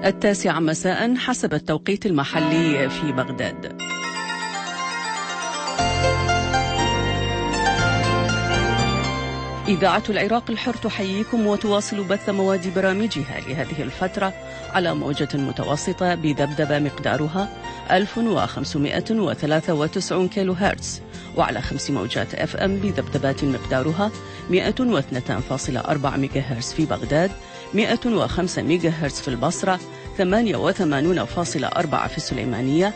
9 مساء حسب التوقيت المحلي في بغداد. إذاعة العراق الحر تحييكم وتواصل بث مواد برامجها لهذه الفترة على موجة متوسطة بذبذبة مقدارها 1593 كيلو هرتز، وعلى 5 موجات FM بذبذبات مقدارها 102.4 ميجا هرتز في بغداد، 105 ميجا هرتز في البصرة، 88.4 في السليمانية،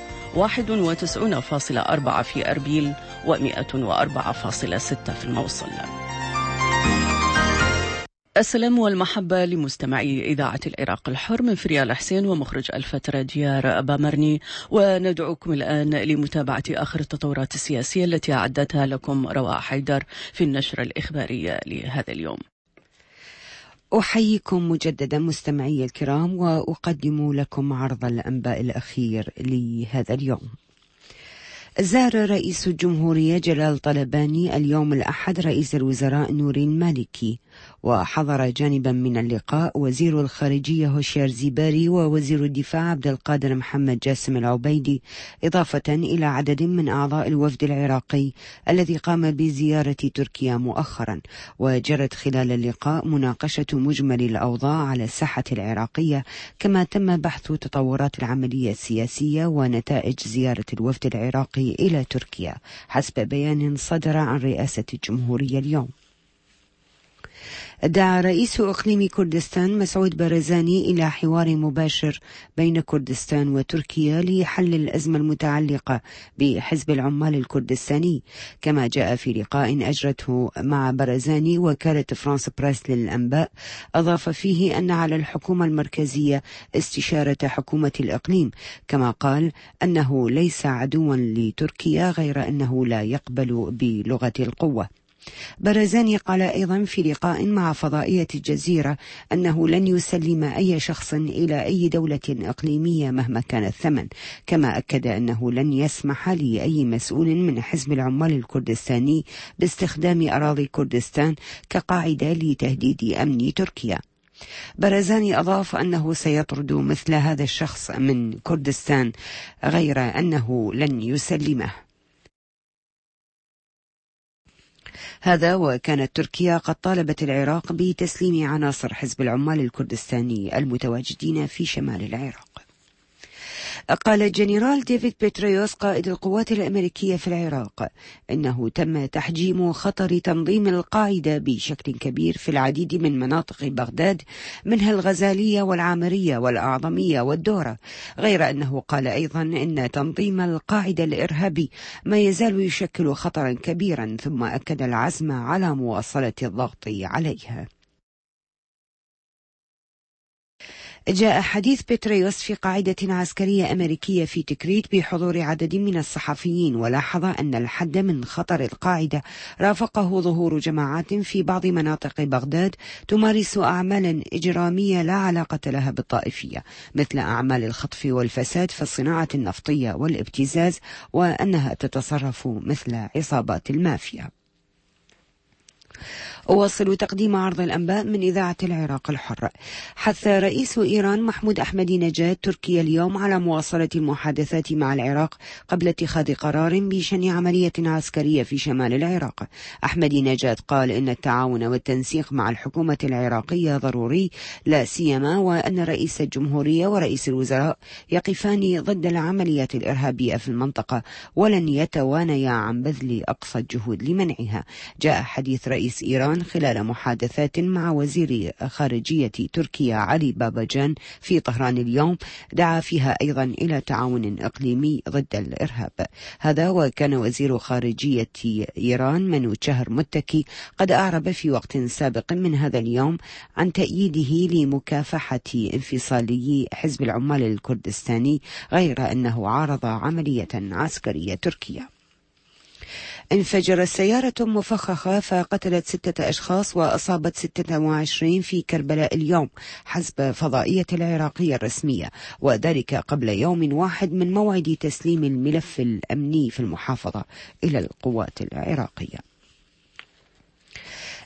91.4 في أربيل، و104.6 في الموصل. السلام والمحبة لمستمعي إذاعة العراق الحر من فريال حسين ومخرج الفترة ديار بامرني، وندعوكم الآن لمتابعة آخر التطورات السياسية التي أعدتها لكم رواء حيدر في النشرة الإخبارية لهذا اليوم. أحييكم مجددا مستمعي الكرام، وأقدم لكم عرض الأنباء الأخير لهذا اليوم. زار رئيس الجمهورية جلال طلباني اليوم الأحد رئيس الوزراء نوري المالكي، وحضر جانبا من اللقاء وزير الخارجية هوشيار زيباري ووزير الدفاع عبد القادر محمد جاسم العبيدي، إضافة إلى عدد من أعضاء الوفد العراقي الذي قام بزيارة تركيا مؤخرا. وجرت خلال اللقاء مناقشة مجمل الأوضاع على الساحة العراقية، كما تم بحث تطورات العملية السياسية ونتائج زيارة الوفد العراقي إلى تركيا حسب بيان صدر عن رئاسة الجمهورية اليوم. دعا رئيس إقليم كردستان مسعود بارزاني إلى حوار مباشر بين كردستان وتركيا لحل الأزمة المتعلقة بحزب العمال الكردستاني. كما جاء في لقاء أجرته مع بارزاني وكالة فرانس بريس للأنباء، أضاف فيه أن على الحكومة المركزية استشارة حكومة الإقليم، كما قال أنه ليس عدوا لتركيا غير أنه لا يقبل بلغة القوة. بارزاني قال أيضا في لقاء مع فضائية الجزيرة أنه لن يسلم أي شخص إلى أي دولة إقليمية مهما كان الثمن، كما أكد أنه لن يسمح لأي مسؤول من حزب العمال الكردستاني باستخدام أراضي كردستان كقاعدة لتهديد أمن تركيا. بارزاني أضاف أنه سيطرد مثل هذا الشخص من كردستان غير أنه لن يسلمه. هذا وكانت تركيا قد طالبت العراق بتسليم عناصر حزب العمال الكردستاني المتواجدين في شمال العراق. قال الجنرال ديفيد بيتريوس قائد القوات الأمريكية في العراق إنه تم تحجيم خطر تنظيم القاعدة بشكل كبير في العديد من مناطق بغداد، منها الغزالية والعامرية والأعظمية والدورة، غير أنه قال أيضا إن تنظيم القاعدة الإرهابي ما يزال يشكل خطرا كبيرا، ثم أكد العزم على مواصلة الضغط عليها. جاء حديث بيتريوس في قاعدة عسكرية أمريكية في تكريت بحضور عدد من الصحفيين، ولاحظ أن الحد من خطر القاعدة رافقه ظهور جماعات في بعض مناطق بغداد تمارس أعمالا إجرامية لا علاقة لها بالطائفية، مثل أعمال الخطف والفساد في الصناعة النفطية والابتزاز، وأنها تتصرف مثل عصابات المافيا. أواصل تقديم عرض الأنباء من إذاعة العراق الحر. حث رئيس إيران محمود أحمدي نجاد تركيا اليوم على مواصلة المحادثات مع العراق قبل اتخاذ قرار بشن عملية عسكرية في شمال العراق. أحمدي نجاد قال إن التعاون والتنسيق مع الحكومة العراقية ضروري، لا سيما وأن رئيس الجمهورية ورئيس الوزراء يقفان ضد العمليات الإرهابية في المنطقة ولن يتوانيا عن بذل أقصى الجهود لمنعها. جاء حديث رئيس إيران خلال محادثات مع وزير خارجية تركيا علي باباجان في طهران اليوم، دعا فيها أيضا إلى تعاون إقليمي ضد الإرهاب. هذا وكان وزير خارجية إيران منوتشهر متكي قد أعرب في وقت سابق من هذا اليوم عن تأييده لمكافحة انفصالي حزب العمال الكردستاني، غير أنه عارض عملية عسكرية تركية. انفجرت سيارة مفخخة فقتلت 6 أشخاص وأصابت 26 في كربلاء اليوم حسب فضائية العراقية الرسمية، وذلك قبل يوم واحد من موعد تسليم الملف الأمني في المحافظة إلى القوات العراقية.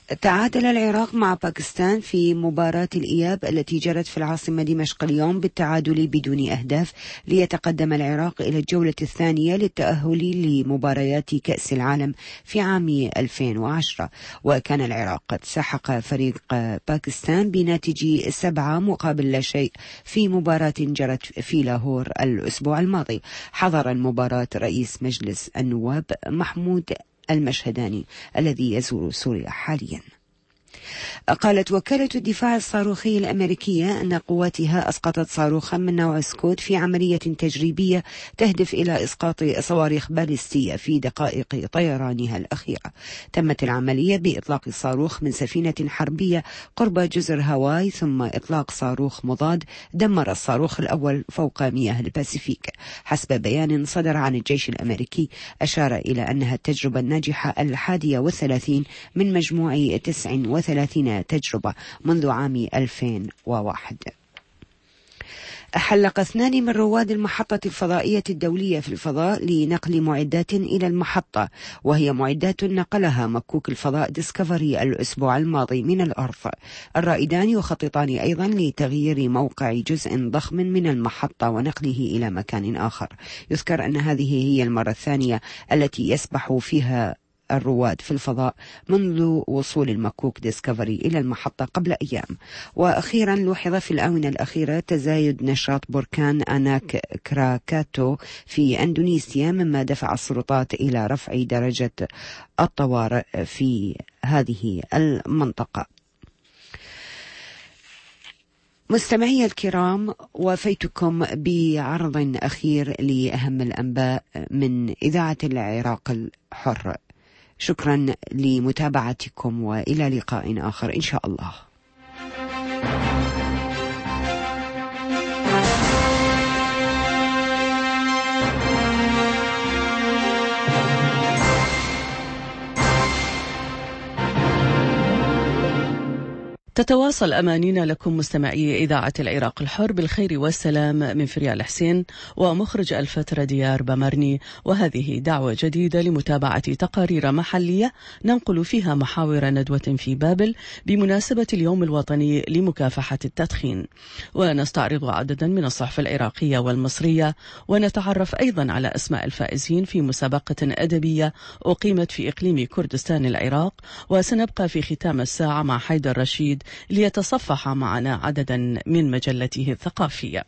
تعادل العراق مع باكستان في مباراة الإياب التي جرت في العاصمة دمشق اليوم بالتعادل بدون أهداف، ليتقدم العراق إلى الجولة الثانية للتأهل لمباريات كأس العالم في عام 2010. وكان العراق قد سحق فريق باكستان بناتج 7-0 في مباراة جرت في لاهور الأسبوع الماضي. حضر المباراة رئيس مجلس النواب محمود المشهداني الذي يزور سوريا حاليا. قالت وكالة الدفاع الصاروخي الأمريكية أن قواتها أسقطت صاروخا من نوع سكوت في عملية تجريبية تهدف إلى إسقاط صواريخ باليستية في دقائق طيرانها الأخيرة. تمت العملية بإطلاق صاروخ من سفينة حربية قرب جزر هاواي، ثم إطلاق صاروخ مضاد دمر الصاروخ الأول فوق مياه الباسيفيك. حسب بيان صدر عن الجيش الأمريكي أشار إلى أنها التجربة الناجحة 31 من مجموع 39 تجربة منذ عام 2001. حلق 2 من رواد المحطة الفضائية الدولية في الفضاء لنقل معدات إلى المحطة، وهي معدات نقلها مكوك الفضاء ديسكفري الأسبوع الماضي من الأرض. الرائدان يخططان أيضا لتغيير موقع جزء ضخم من المحطة ونقله إلى مكان آخر. يذكر أن هذه هي المرة الثانية التي يسبح فيها الرواد في الفضاء منذ وصول المكوك ديسكفري إلى المحطة قبل أيام. وأخيرا لوحظ في الآونة الأخيرة تزايد نشاط بركان أناك كراكاتو في أندونيسيا، مما دفع السلطات إلى رفع درجة الطوارئ في هذه المنطقة. مستمعي الكرام، وفيتكم بعرض أخير لأهم الأنباء من إذاعة العراق الحر. شكرا لمتابعتكم وإلى لقاء آخر إن شاء الله. تتواصل أمانينا لكم مستمعي إذاعة العراق الحر بالخير والسلام من فريال حسين ومخرج الفترة ديار بامرني، وهذه دعوة جديدة لمتابعة تقارير محلية ننقل فيها محاور ندوة في بابل بمناسبة اليوم الوطني لمكافحة التدخين، ونستعرض عددا من الصحف العراقية والمصرية، ونتعرف أيضا على أسماء الفائزين في مسابقة أدبية أقيمت في إقليم كردستان العراق. وسنبقى في ختام الساعة مع حيدر رشيد ليتصفح معنا عددا من مجلته الثقافية.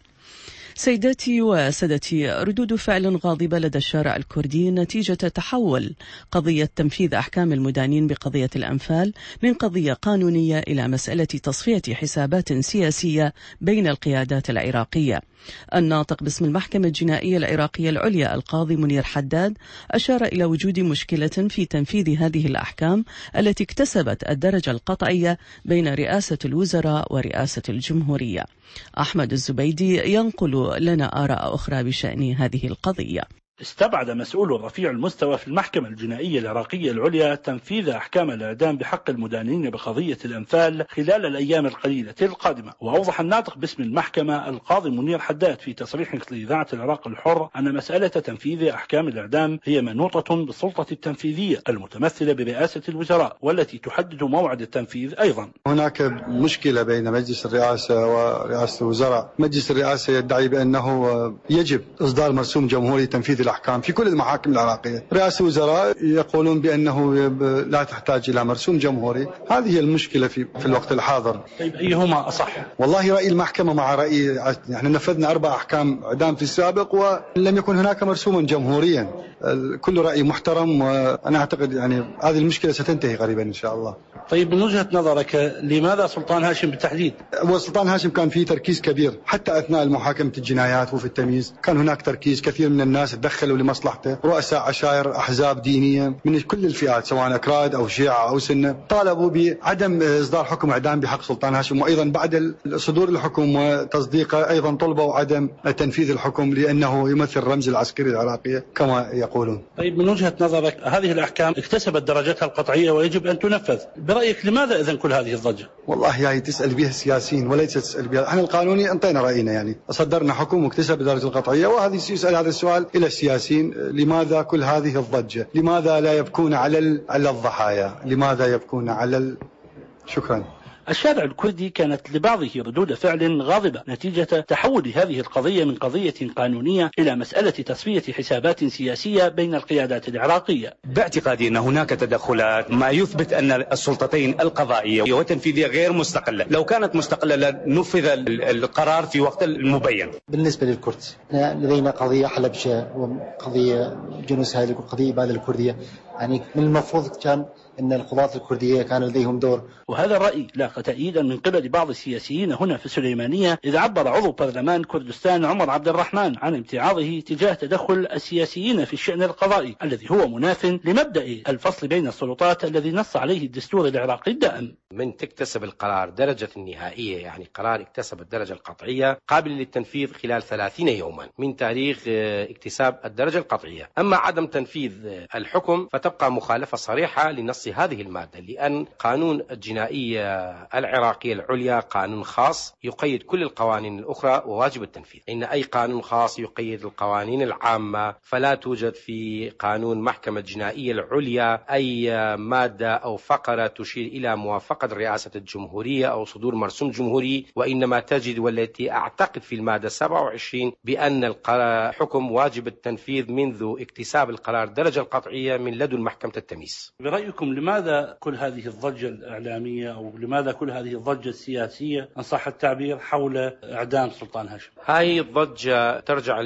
سيداتي وسادتي، ردود فعل غاضبة لدى الشارع الكردي نتيجة تحول قضية تنفيذ أحكام المدانين بقضية الأنفال من قضية قانونية إلى مسألة تصفية حسابات سياسية بين القيادات العراقية. الناطق باسم المحكمة الجنائية العراقية العليا القاضي منير حداد أشار إلى وجود مشكلة في تنفيذ هذه الأحكام التي اكتسبت الدرجة القطعية بين رئاسة الوزراء ورئاسة الجمهورية. أحمد الزبيدي ينقل لنا آراء أخرى بشأن هذه القضية. استبعد مسؤول رفيع المستوى في المحكمة الجنائية العراقية العليا تنفيذ أحكام الإعدام بحق المدانين بقضية الأنفال خلال الأيام القليلة القادمة. وأوضح الناطق باسم المحكمة القاضي منير حداد في تصريح لإذاعة العراق الحر أن مسألة تنفيذ أحكام الإعدام هي منوطة بالسلطة التنفيذية المتمثلة برئاسة الوزراء والتي تحدد موعد التنفيذ. أيضا هناك مشكلة بين مجلس الرئاسة ورئاسة الوزراء. مجلس الرئاسة يدعي بأنه يجب إصدار مرسوم جمهوري تنفيذ الأحكام في كل المحاكم العراقية. رئاسة الوزراء يقولون بأنه لا تحتاج إلى مرسوم جمهوري. هذه هي المشكلة في الوقت الحاضر. طيب أيهما أصح؟ والله رأي المحكمة مع رأي، احنا نفذنا 4 أحكام إعدام في السابق ولم يكن هناك مرسوم جمهوريا. كل رأي محترم، وأنا أعتقد يعني هذه المشكلة ستنتهي قريبا إن شاء الله. طيب من وجهة نظرك لماذا سلطان هاشم بالتحديد؟ وسلطان هاشم كان فيه تركيز كبير حتى أثناء محاكمة الجنايات وفي التمييز، كان هناك تركيز. كثير من الناس تدخلوا لمصلحته، رؤساء عشائر أحزاب دينية من كل الفئات سواء أكراد أو شيعة أو سنة طالبوا بعدم إصدار حكم إعدام بحق سلطان هاشم، وأيضا بعد صدور الحكم وتصديقه أيضا طلبوا عدم تنفيذ الحكم لأنه يمثل رمز العسكرية العراقية كما يقولون. طيب من وجهة نظرك هذه الأحكام اكتسبت درجتها القطعية ويجب أن تنفذ، برأيك لماذا إذن كل هذه الضجة؟ والله هي تسأل بها السياسيين وليس تسأل بها احنا القانوني. انطينا رأينا، يعني صدرنا حكم واكتسب درجة القطعية، وهذه يسأل هذا السؤال إلى السياسة السياسيين لماذا كل هذه الضجة؟ لماذا لا يبكون على الضحايا؟ لماذا يبكون على شكرا. الشارع الكردي كانت لبعضه ردود فعل غاضبة نتيجة تحول هذه القضية من قضية قانونية إلى مسألة تصفية حسابات سياسية بين القيادات العراقية. باعتقادي أن هناك تدخلات ما يثبت أن السلطتين القضائية والتنفيذية غير مستقلة. لو كانت مستقلة لنفذ القرار في وقت المبين. بالنسبة للكرد لدينا قضية حلبشة وقضية جنوسها وقضية إبادة الكردية، يعني من المفروض كان أن القضاة الكردية كان لديهم دور. وهذا الرأي لاقى تأييدا من قبل بعض السياسيين هنا في السليمانية، إذ عبر عضو برلمان كردستان عمر عبد الرحمن عن امتعاضه تجاه تدخل السياسيين في الشأن القضائي الذي هو مناف لمبدأ الفصل بين السلطات الذي نص عليه الدستور العراقي الدائم. من تكتسب القرار درجة النهائية، يعني قرار اكتسب الدرجة القطعية، قابل للتنفيذ خلال 30 يوما من تاريخ اكتساب الدرجة القطعية. أما عدم تنفيذ الحكم فتبقى مخالفة صريحة لنص هذه المادة، لأن قانون الجنائية العراقية العليا قانون خاص يقيد كل القوانين الأخرى وواجب التنفيذ. إن أي قانون خاص يقيد القوانين العامة، فلا توجد في قانون محكمة الجنائية العليا أي مادة أو فقرة تشير إلى موافقة رئاسة الجمهورية أو صدور مرسوم جمهوري، وإنما تجد والتي أعتقد في المادة 27 بأن الحكم واجب التنفيذ منذ اكتساب القرار الدرجة القطعية من لدن محكمة التمييز. برأيكم لماذا كل هذه الضجة الإعلامية أو لماذا كل هذه الضجة السياسية إن صح التعبير حول إعدام سلطان هاشم؟ هاي الضجة ترجع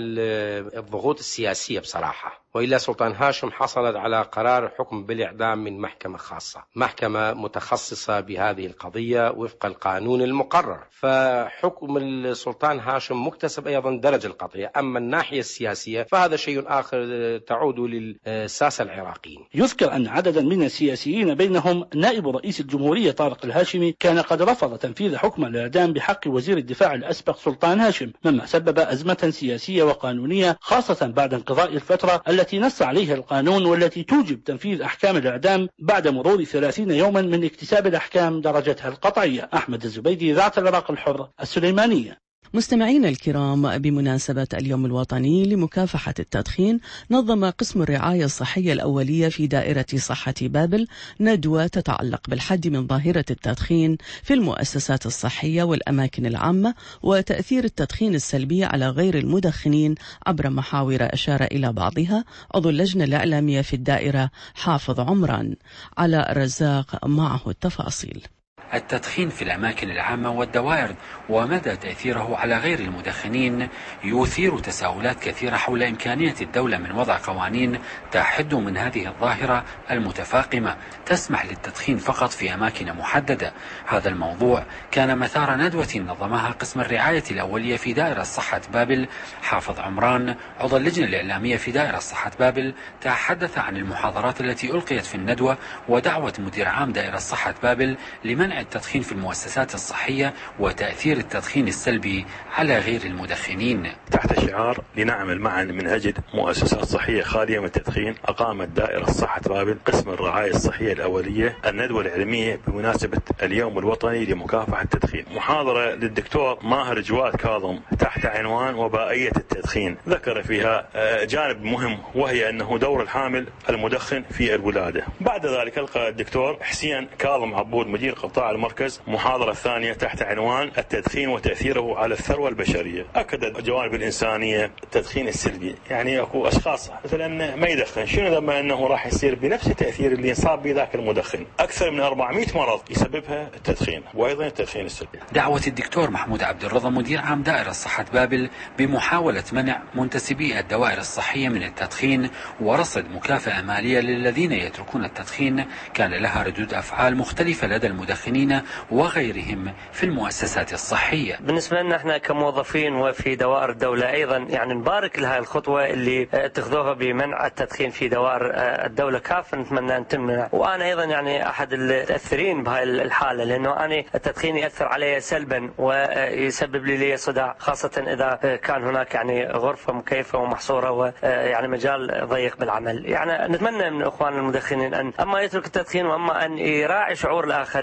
للضغوط السياسية بصراحة، وإلا سلطان هاشم حصلت على قرار حكم بالإعدام من محكمة خاصة، محكمة متخصصة بهذه القضية وفق القانون المقرر، فحكم السلطان هاشم مكتسب أيضا درجة القطعية. أما الناحية السياسية فهذا شيء آخر تعود للساسة العراقيين. يذكر أن عددا من السياسيين بينهم نائب رئيس الجمهورية طارق الهاشمي كان قد رفض تنفيذ حكم الإعدام بحق وزير الدفاع الأسبق سلطان هاشم، مما سبب أزمة سياسية وقانونية خاصة بعد انقضاء الفترة التي نص عليها القانون والتي توجب تنفيذ أحكام الإعدام بعد مرور 30 يوما من اكتساب الأحكام درجتها القطعية. أحمد الزبيدي، إذاعة العراق الحر، السليمانية. مستمعينا الكرام، بمناسبة اليوم الوطني لمكافحة التدخين، نظم قسم الرعاية الصحية الأولية في دائرة صحة بابل ندوة تتعلق بالحد من ظاهرة التدخين في المؤسسات الصحية والأماكن العامة وتأثير التدخين السلبي على غير المدخنين عبر محاور أشار إلى بعضها عضو اللجنة الإعلامية في الدائرة حافظ عمران. على رزاق معه التفاصيل. التدخين في الأماكن العامة والدوائر ومدى تأثيره على غير المدخنين يثير تساؤلات كثيرة حول إمكانية الدولة من وضع قوانين تحد من هذه الظاهرة المتفاقمة تسمح للتدخين فقط في أماكن محددة. هذا الموضوع كان مثار ندوة نظمها قسم الرعاية الأولية في دائرة صحة بابل. حافظ عمران عضو اللجنة الإعلامية في دائرة صحة بابل تحدث عن المحاضرات التي ألقيت في الندوة ودعوة مدير عام دائرة صحة بابل لمنع التدخين في المؤسسات الصحية وتأثير التدخين السلبي على غير المدخنين. تحت شعار لنعمل معا من أجل مؤسسات صحية خالية من التدخين، أقامت دائرة صحة بابل قسم الرعاية الصحية الأولية الندوة العلمية بمناسبة اليوم الوطني لمكافحة التدخين. محاضرة للدكتور ماهر جواد كاظم تحت عنوان وبائية التدخين، ذكر فيها جانب مهم وهي أنه دور الحامل المدخن في الولادة. بعد ذلك ألقى الدكتور حسين كاظم عبود مدير قطاع المركز محاضرة ثانية تحت عنوان التدخين وتأثيره على الثروة البشرية. أكد الجوانب الإنسانية التدخين السلبي، يعني أكو أشخاص مثلا ما يدخن، شنو لما أنه راح يصير بنفس التأثير اللي ينصاب به ذاك المدخن. أكثر من 400 مرض يسببها التدخين وأيضا التدخين السلبي. دعوة الدكتور محمود عبد الرضا مدير عام دائرة صحة بابل بمحاولة منع منتسبي الدوائر الصحية من التدخين ورصد مكافأة مالية للذين يتركون التدخين كان لها ردود أفعال مختلفة لدى المدخنين وغيرهم في المؤسسات الصحية. بالنسبة لنا احنا كموظفين وفي دوائر الدولة أيضا يعني نبارك لهذه الخطوة اللي اتخذوها بمنع التدخين في دوائر الدولة كافة، نتمنى أن تمنع. وأنا أيضا يعني أحد المتأثرين بهاي الحالة، لأنه أنا التدخين يأثر علي سلبا ويسبب لي صداع، خاصة إذا كان هناك يعني غرفة مكيفة ومحصورة ويعني مجال ضيق بالعمل. يعني نتمنى من إخوان المدخنين أن أما يترك التدخين وأما أن يراعي شعور الآخرين.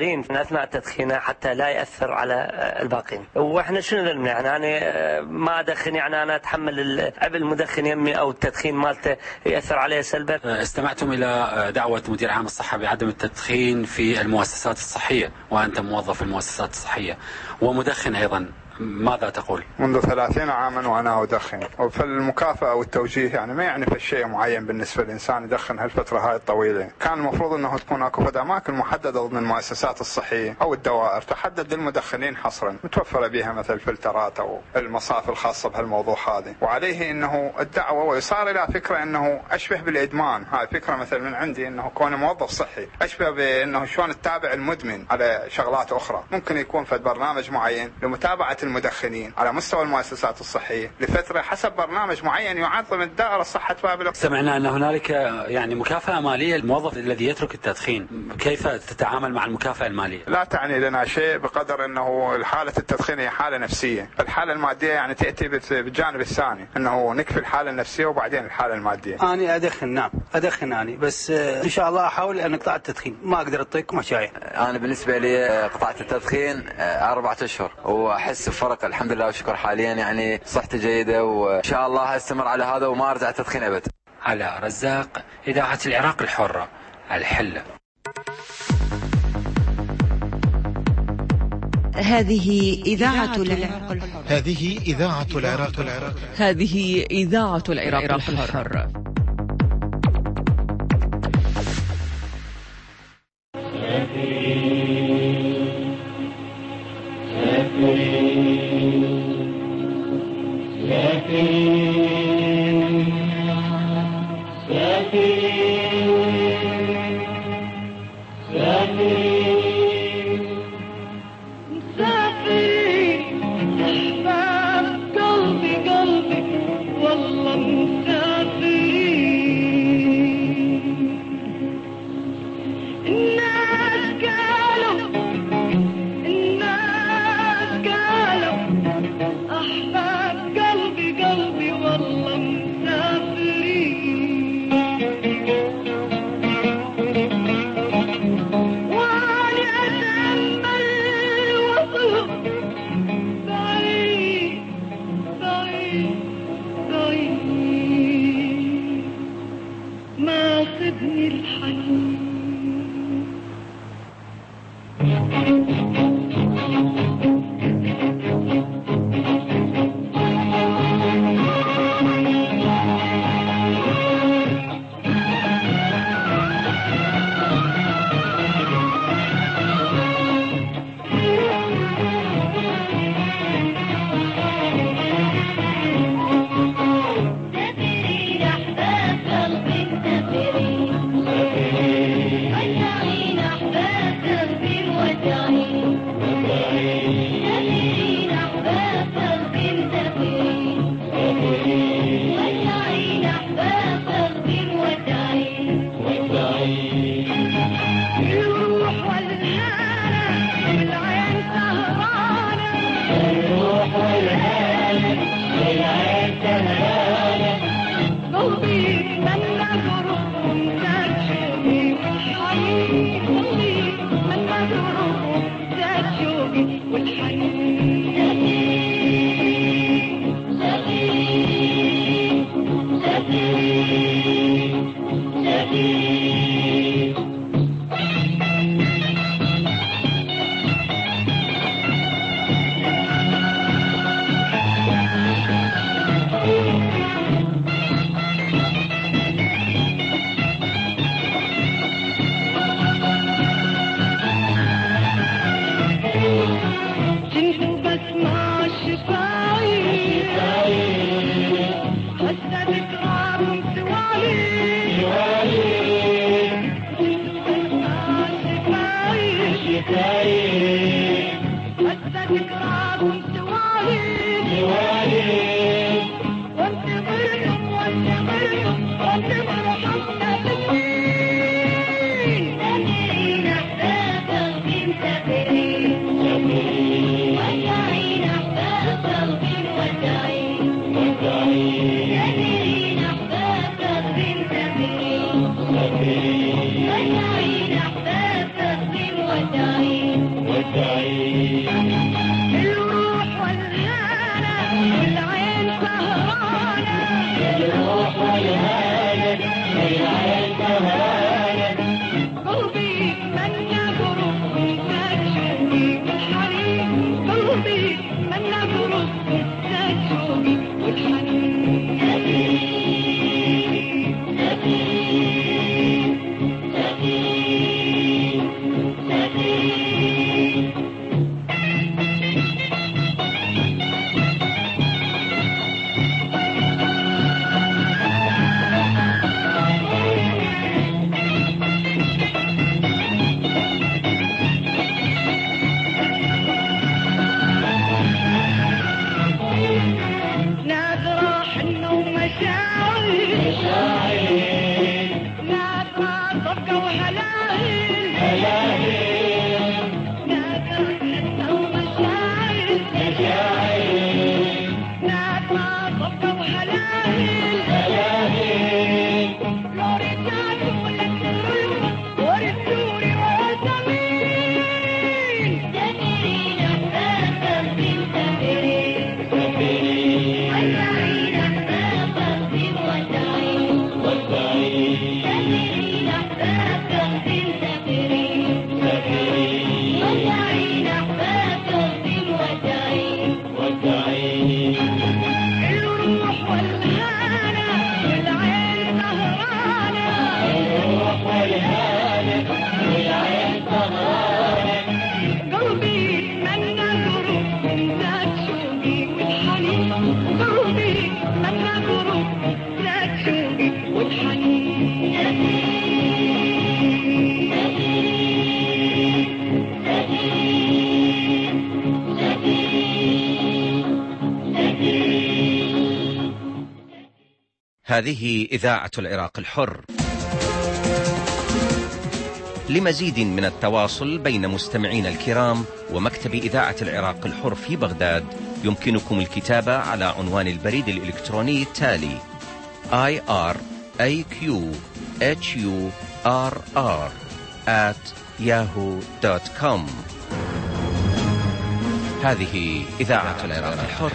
أثناء التدخين حتى لا يأثر على الباقين. وإحنا شنو ذنبنا يعني ما أدخن يعني أنا أتحمل العبء المدخن يمي أو التدخين مالته يأثر عليه سلبا. استمعتم إلى دعوة مدير عام الصحة بعدم التدخين في المؤسسات الصحية وأنت موظف في المؤسسات الصحية ومدخن أيضا، ماذا تقول؟ منذ 30 عاما وأنا أدخن، وفي المكافأة والتوجيه يعني ما يعني في شيء معين بالنسبة للإنسان يدخن هالفترة هاي الطويلة. كان المفروض أنه تكون أكو أماكن محددة ضمن المؤسسات الصحية أو الدوائر تحدد للمدخنين حصرا متوفرة بها مثل فلترات أو المصافي الخاصة بهالموضوع هذا. وعليه أنه الدعوة ويصار إلى فكرة أنه أشبه بالإدمان. هاي فكرة مثل من عندي أنه كون موظف صحي أشبه بأنه شلون تتابع المدمن على شغلات أخرى. ممكن يكون في برنامج معين لمتابعة المدخنين على مستوى المؤسسات الصحية لفترة حسب برنامج معين يعد ضمن دائرة صحة بابل. سمعنا أن هنالك يعني مكافأة مالية للموظف الذي يترك التدخين، كيف تتعامل مع المكافأة المالية؟ لا تعني لنا شيء بقدر أنه حالة التدخين هي حالة نفسية. الحالة المادية يعني تأتي بالجانب الثاني أنه نكفي الحالة النفسية وبعدين الحالة المادية. أنا أدخن، نعم أدخن أنا، بس إن شاء الله أحاول أن أقطع التدخين، ما أقدر أطيق مشاي. أنا بالنسبة لي قطعت التدخين 4 أشهر وأحس بفرق الحمد لله وشكر. حاليا يعني صحتي جيدة وإن شاء الله أستمر على هذا وما أرجع التدخين أبدا. على رزاق، إذاعة العراق الحرة، الحلة. هذه إذاعة العراق الحر. هذه إذاعة العراق الحر. هذه إذاعة العراق الحر. وداعين أحباب تقدم وداعين هذه إذاعة العراق الحر. لمزيد من التواصل بين مستمعين الكرام ومكتب إذاعة العراق الحر في بغداد يمكنكم الكتابة على عنوان البريد الإلكتروني التالي iraqhurr@yahoo.com. هذه إذاعة العراق الحر.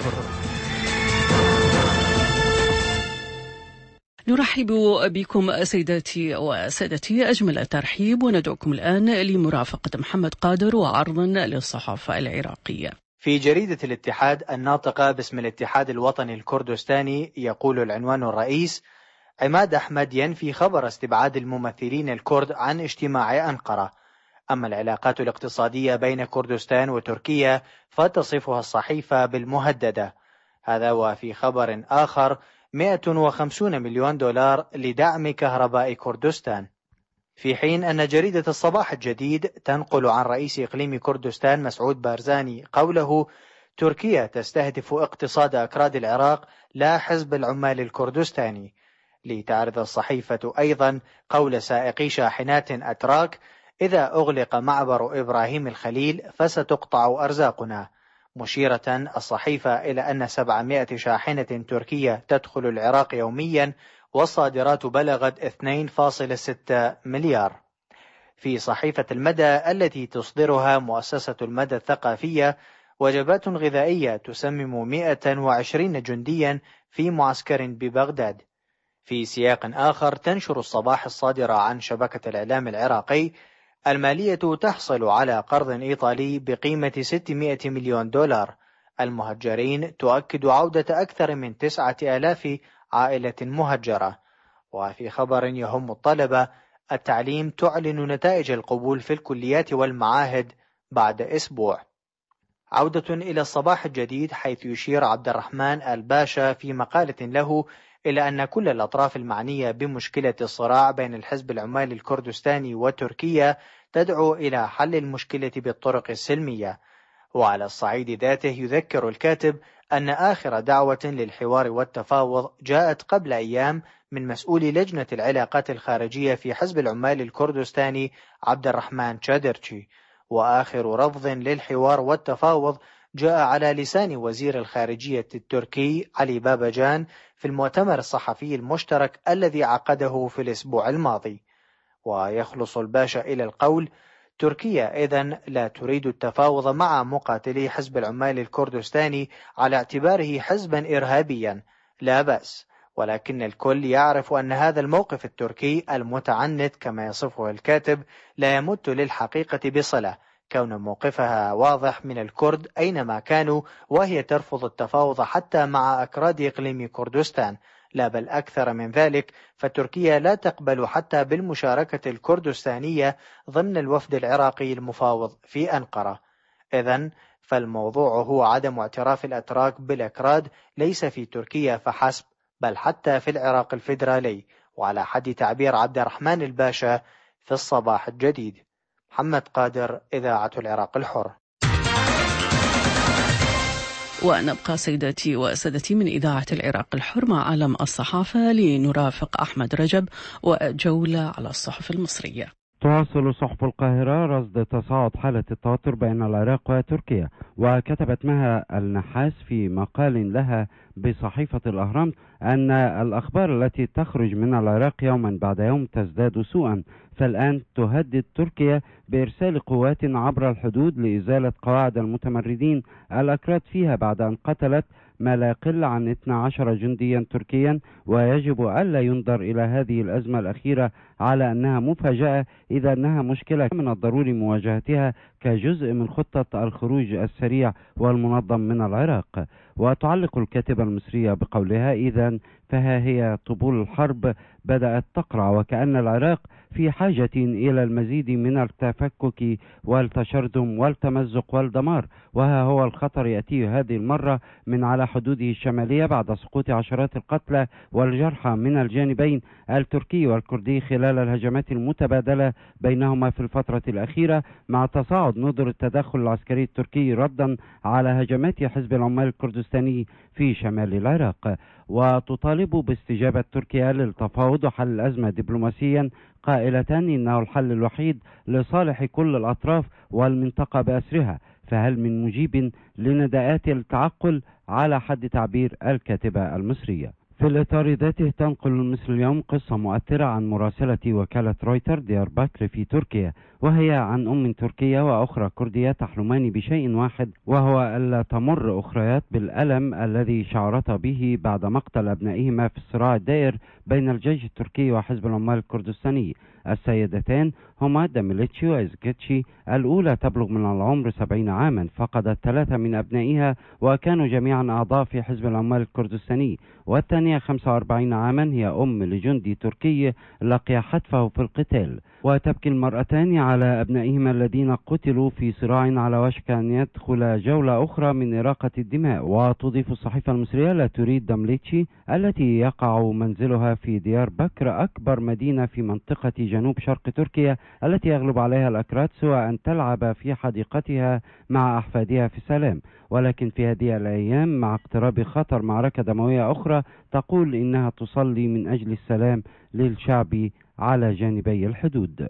نرحب بكم سيداتي وسادتي أجمل الترحيب، وندعوكم الآن لمرافقة محمد قادر وعرض للصحافة العراقية. في جريدة الاتحاد الناطقة باسم الاتحاد الوطني الكردستاني يقول العنوان الرئيس: عماد أحمد ينفي خبر استبعاد الممثلين الكرد عن اجتماع أنقرة. أما العلاقات الاقتصادية بين كردستان وتركيا فتصفها الصحيفة بالمهددة. هذا وفي خبر آخر 150 مليون دولار لدعم كهرباء كردستان. في حين أن جريدة الصباح الجديد تنقل عن رئيس إقليم كردستان مسعود بارزاني قوله: تركيا تستهدف اقتصاد أكراد العراق لا حزب العمال الكردستاني. لتعرض الصحيفة أيضا قول سائقي شاحنات أتراك: إذا أغلق معبر إبراهيم الخليل فستقطع أرزاقنا، مشيرة الصحيفة إلى أن 700 شاحنة تركية تدخل العراق يوميا والصادرات بلغت 2.6 مليار. في صحيفة المدى التي تصدرها مؤسسة المدى الثقافية، وجبات غذائية تسمم 120 جنديا في معسكر ببغداد. في سياق آخر تنشر الصباح الصادرة عن شبكة الإعلام العراقي: المالية تحصل على قرض إيطالي بقيمة 600 مليون دولار. المهجرين تؤكد عودة أكثر من 9000 عائلة مهجرة. وفي خبر يهم الطلبة: التعليم تعلن نتائج القبول في الكليات والمعاهد بعد أسبوع. عودة إلى الصباح الجديد، حيث يشير عبد الرحمن الباشا في مقالة له إلى أن كل الأطراف المعنية بمشكلة الصراع بين الحزب العمالي الكردستاني وتركيا تدعو إلى حل المشكلة بالطرق السلمية. وعلى الصعيد ذاته يذكر الكاتب أن آخر دعوة للحوار والتفاوض جاءت قبل أيام من مسؤول لجنة العلاقات الخارجية في حزب العمال الكردستاني عبد الرحمن تشادرشي، وآخر رفض للحوار والتفاوض جاء على لسان وزير الخارجية التركي علي بابجان في المؤتمر الصحفي المشترك الذي عقده في الأسبوع الماضي. ويخلص الباشا إلى القول: تركيا إذن لا تريد التفاوض مع مقاتلي حزب العمال الكردستاني على اعتباره حزبا إرهابيا، لا بأس، ولكن الكل يعرف أن هذا الموقف التركي المتعنت كما يصفه الكاتب لا يمت للحقيقة بصلة، كون موقفها واضح من الكرد أينما كانوا، وهي ترفض التفاوض حتى مع أكراد إقليم كردستان، لا بل أكثر من ذلك، فتركيا لا تقبل حتى بالمشاركة الكردستانية ضمن الوفد العراقي المفاوض في أنقرة. إذن فالموضوع هو عدم اعتراف الأتراك بالأكراد ليس في تركيا فحسب، بل حتى في العراق الفيدرالي، وعلى حد تعبير عبد الرحمن الباشا في الصباح الجديد. محمد قادر، إذاعة العراق الحر. ونبقى سيداتي وسادتي من إذاعة العراق الحر مع عالم الصحافة لنرافق أحمد رجب وجولة على الصحف المصرية. تواصل صحف القاهرة رصد تصاعد حالة التوتر بين العراق وتركيا، وكتبت مها النحاس في مقال لها بصحيفة الأهرام أن الأخبار التي تخرج من العراق يوما بعد يوم تزداد سوءا، فالآن تهدد تركيا بإرسال قوات عبر الحدود لإزالة قواعد المتمردين الأكراد فيها بعد أن قتلت ما لا يقل عن 12 جنديا تركيا، ويجب ألا ينظر إلى هذه الأزمة الأخيرة على أنها مفاجأة، إذا أنها مشكلة من الضروري مواجهتها كجزء من خطة الخروج السريع والمنظم من العراق. وتعلق الكاتبة المصرية بقولها: إذن فها هي طبول الحرب بدأت تقرع، وكأن العراق في حاجة إلى المزيد من التفكك والتشرذم والتمزق والدمار، وها هو الخطر يأتي هذه المرة من على حدوده الشمالية بعد سقوط عشرات القتلى والجرحى من الجانبين التركي والكردي خلال الهجمات المتبادلة بينهما في الفترة الأخيرة، مع تصاعد نظر التدخل العسكري التركي ردا على هجمات حزب العمال الكردستاني في شمال العراق. وتطالب باستجابة تركيا للتفاوض وحل الأزمة دبلوماسيا، قائلة إنه الحل الوحيد لصالح كل الأطراف والمنطقة بأسرها، فهل من مجيب لنداءات التعقل على حد تعبير الكاتبة المصرية. في الإطار ذاته تنقل مصر اليوم قصة مؤثرة عن مراسلة وكالة رويتر ديار بكر في تركيا، وهي عن أم تركية وأخرى كردية تحلمان بشيء واحد، وهو ألا تمر أخريات بالألم الذي شعرتا به بعد مقتل أبنائهما في الصراع الدائر بين الجيش التركي وحزب العمال الكردستاني. السيدتان هما دميليتشي وإزكيتشي، الأولى تبلغ من العمر 70 عاما، فقدت 3 من أبنائها وكانوا جميعا أعضاء في حزب العمال الكردستاني، والثانية 45 عاما هي أم لجندي تركي لقي حتفه في القتال. وتبكي المرأتان على أبنائهما الذين قتلوا في صراع على وشك أن يدخل جولة أخرى من إراقة الدماء. وتضيف الصحيفة المصرية: لا تريد دمليتشي التي يقع منزلها في ديار بكر أكبر مدينة في منطقة جنوب شرق تركيا التي يغلب عليها الأكراد، سوى أن تلعب في حديقتها مع أحفادها في سلام، ولكن في هذه الأيام مع اقتراب خطر معركة دموية أخرى تقول إنها تصلي من أجل السلام للشعب على جانبي الحدود.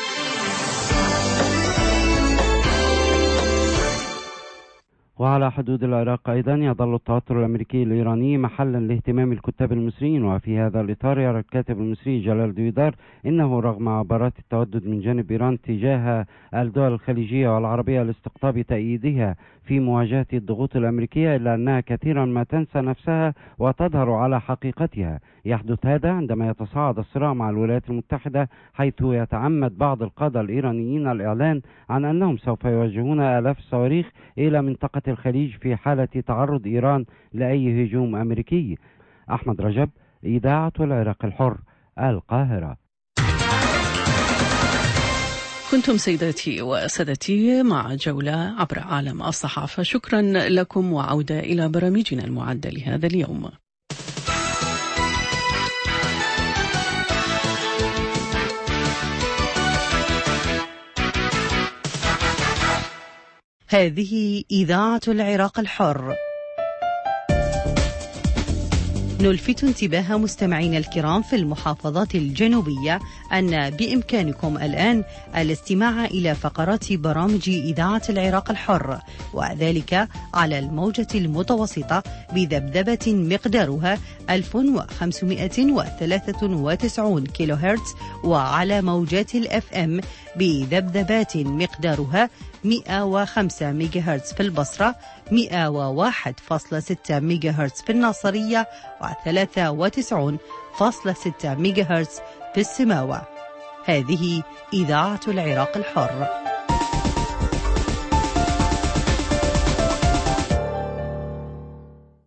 وعلى حدود العراق أيضا يظل التوتر الأمريكي الإيراني محلا لاهتمام الكتاب المصريين، وفي هذا الإطار يرى الكاتب المصري جلال دويدار إنه رغم عبارات التودد من جانب إيران تجاه الدول الخليجية والعربية لاستقطاب تأييدها في مواجهة الضغوط الأمريكية، إلا أنها كثيرا ما تنسى نفسها وتظهر على حقيقتها. يحدث هذا عندما يتصاعد الصراع مع الولايات المتحدة، حيث يتعمد بعض القادة الإيرانيين الإعلان عن أنهم سوف يوجهون آلاف الصواريخ إلى منطقة الخليج في حالة تعرض إيران لأي هجوم أمريكي. أحمد رجب، إذاعة العراق الحر، القاهرة. كنتم سيداتي وسادتي مع جولة عبر عالم الصحافة. شكرا لكم، وعودة إلى برامجنا المعدة لهذا اليوم. هذه إذاعة العراق الحر. نلفت انتباه مستمعينا الكرام في المحافظات الجنوبية أن بإمكانكم الآن الاستماع إلى فقرات برامج إذاعة العراق الحر، وذلك على الموجة المتوسطة بذبذبة مقدارها 1593 كيلو هرتز، وعلى موجات الFM بذبذبات مقدارها 105 ميجاهرتز في البصرة، 101.6 ميجاهرتز في الناصرية، و93.6 ميجاهرتز في السماوة. هذه إذاعة العراق الحر.